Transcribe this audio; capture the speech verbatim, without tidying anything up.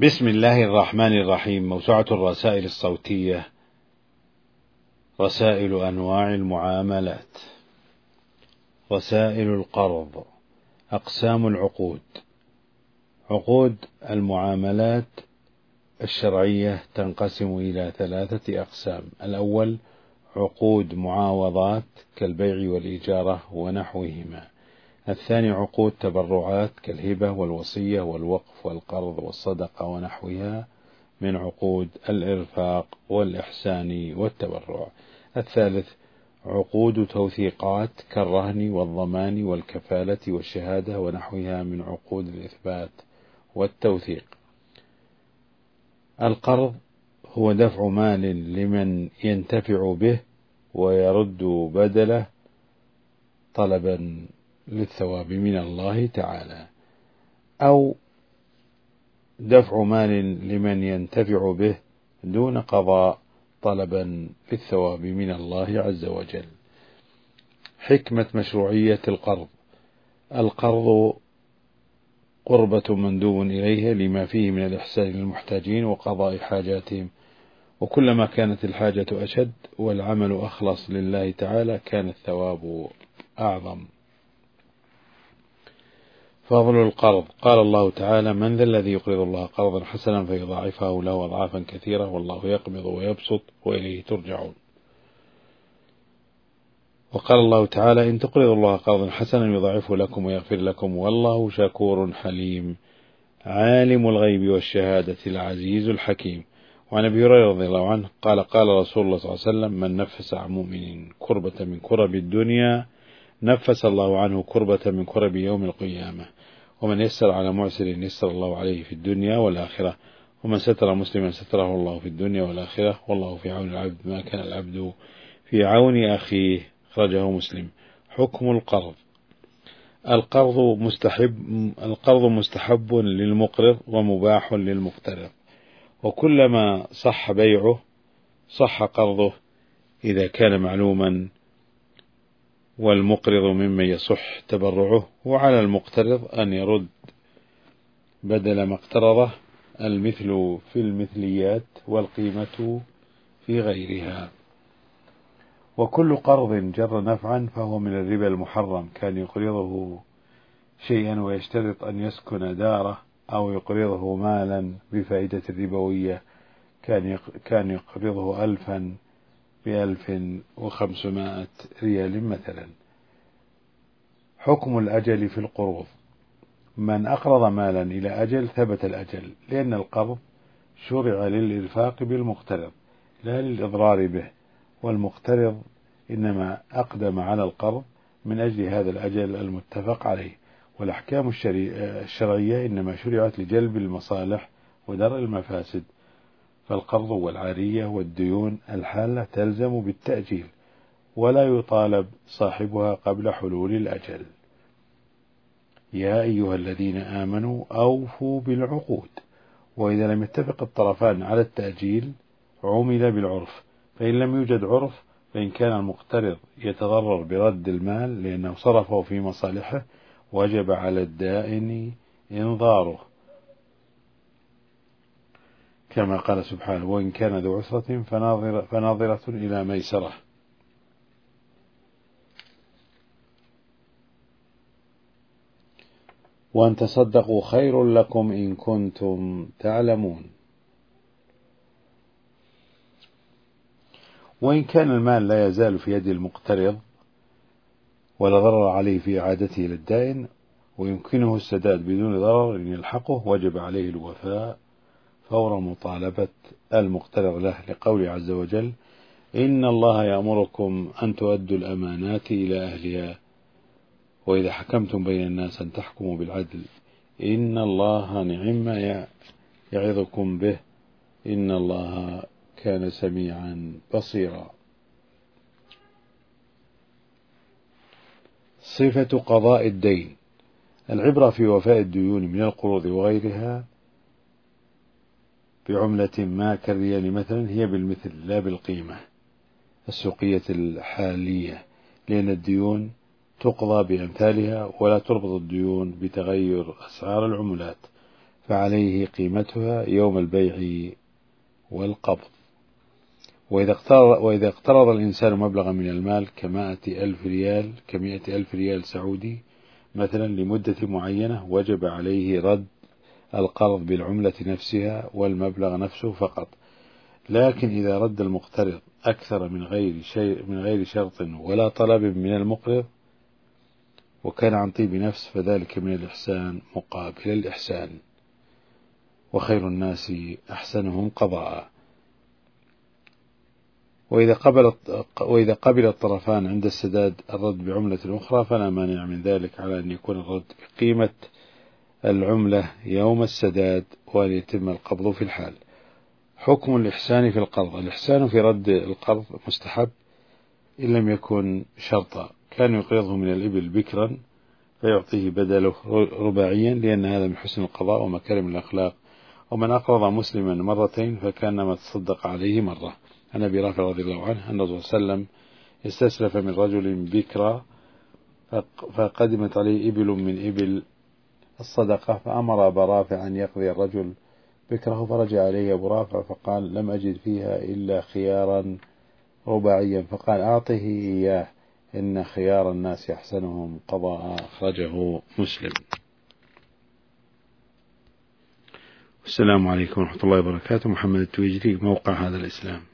بسم الله الرحمن الرحيم. موسوعة الرسائل الصوتية، رسائل أنواع المعاملات. رسائل القرض. أقسام العقود. عقود المعاملات الشرعية تنقسم إلى ثلاثة أقسام. الأول عقود معاوضات كالبيع والإجارة ونحوهما. الثاني عقود تبرعات كالهبة والوصية والوقف والقرض والصدقة ونحوها من عقود الإرفاق والإحسان والتبرع. الثالث عقود توثيقات كالرهن والضمان والكفالة والشهادة ونحوها من عقود الإثبات والتوثيق. القرض هو دفع مال لمن ينتفع به ويرد بدله طلبا للثواب من الله تعالى، أو دفع مال لمن ينتفع به دون قضاء طلبا للثواب من الله عز وجل. حكمة مشروعية القرض. القرض قربة مندوب إليها لما فيه من الإحسان للمحتاجين وقضاء حاجاتهم، وكلما كانت الحاجة أشد والعمل أخلص لله تعالى كان الثواب أعظم. فضل القرض. قال الله تعالى: من ذا الذي يقرض الله قرضا حسنا فيضاعفه له أضعافا كثيرة والله يقبض ويبسط وإليه ترجعون. وقال الله تعالى: إن تقرضوا الله قرضا حسنا يضاعفه لكم ويغفر لكم والله شكور حليم عالم الغيب والشهادة العزيز الحكيم. وعن أبي هريرة رضي الله عنه قال: قال رسول الله صلى الله عليه وسلم: من نفس عن مؤمن كربة من كرب الدنيا نفس الله عنه كربة من كرب يوم القيامة، ومن يسر على معسر يسر الله عليه في الدنيا والآخرة، ومن ستر مسلما ستره الله في الدنيا والآخرة، والله في عون العبد ما كان العبد في عون أخيه. أخرجه مسلم. حكم القرض. القرض مستحب القرض مستحب للمقرض ومباح للمقترض، وكلما صح بيعه صح قرضه إذا كان معلوما، والمقرض ممن يصح تبرعه، وعلى المقترض أن يرد بدل ما اقترضه، المثل في المثليات والقيمة في غيرها. وكل قرض جر نفعا فهو من الربا المحرم، كان يقرضه شيئا ويشترط أن يسكن داره، أو يقرضه مالا بفائدة ربوية، كان كان يقرضه ألفا بألف وخمسمائة ريال مثلا. حكم الأجل في القروض. من أقرض مالا إلى أجل ثبت الأجل، لأن القرض شرع للإرفاق بالمقترض لا للإضرار به، والمقترض إنما أقدم على القرض من أجل هذا الأجل المتفق عليه. والأحكام الشرعية إنما شرعت لجلب المصالح ودرء المفاسد، فالقرض والعارية والديون الحالة تلزم بالتأجيل، ولا يطالب صاحبها قبل حلول الأجل. يا أيها الذين آمنوا أوفوا بالعقود. وإذا لم يتفق الطرفان على التأجيل عمل بالعرف، فإن لم يوجد عرف فإن كان المقترض يتضرر برد المال لأنه صرفه في مصالحه وجب على الدائن إنظاره، كما قال سبحانه: وإن كان ذو عسرة فناظرة, فناظرة إلى ميسرة. وأن تصدقوا خير لكم إن كنتم تعلمون. وإن كان المال لا يزال في يد المقترض ولا ضرر عليه في إعادته للدائن ويمكنه السداد بدون ضرر يلحقه، وجب عليه الوفاء فور مطالبة المقترض له، لقوله عز وجل: إن الله يأمركم أن تؤدوا الأمانات إلى أهلها وإذا حكمتم بين الناس أن تحكموا بالعدل إن الله نعم ما يعظكم به إن الله كان سميعا بصيرا. صفة قضاء الدين. العبرة في وفاء الديون من القروض وغيرها بعملة ما كالريال مثلا هي بالمثل لا بالقيمة السوقية الحالية، لأن الديون تقضى بأمثالها ولا تربط الديون بتغير أسعار العملات، فعليه قيمتها يوم البيع والقبض. وإذا اقترض, وإذا اقترض الإنسان مبلغا من المال كمائة ألف ريال كمائة ألف ريال سعودي مثلا لمدة معينة، وجب عليه رد القرض بالعملة نفسها والمبلغ نفسه فقط. لكن إذا رد المقترض أكثر من غير شيء من غير شرط ولا طلب من المقرض وكان عن طيب نفس فذلك من الإحسان مقابل الإحسان، وخير الناس أحسنهم قضاء. وإذا قبل وإذا قبل الطرفان عند السداد الرد بعملة أخرى فلا مانع من ذلك، على أن يكون الرد بقيمة العملة يوم السداد وأن يتم القبض في الحال. حكم الإحسان في القرض: الإحسان في رد القرض مستحب إن لم يكن شرطا. كان يقرضه من الإبل بكرا فيعطيه بدله رباعيا، لأن هذا من حسن القضاء ومكارم الأخلاق. ومن أقرض مسلما مرتين فكانما تصدق عليه مرة. عن أبي رافع رضي الله عنه أن الرسول صلى الله عليه وسلم استسلف من رجل بكرا فقدمت عليه إبل من إبل الصدقة، فأمر أبا رافع أن يقضي الرجل بكره، فرجع عليه أبو رافع فقال: لم أجد فيها إلا خيارا رباعيا، فقال: أعطه إياه إن خيار الناس أحسنهم قضاء. أخرجه مسلم. السلام عليكم ورحمة الله وبركاته. محمد التويجري، موقع هذا الإسلام.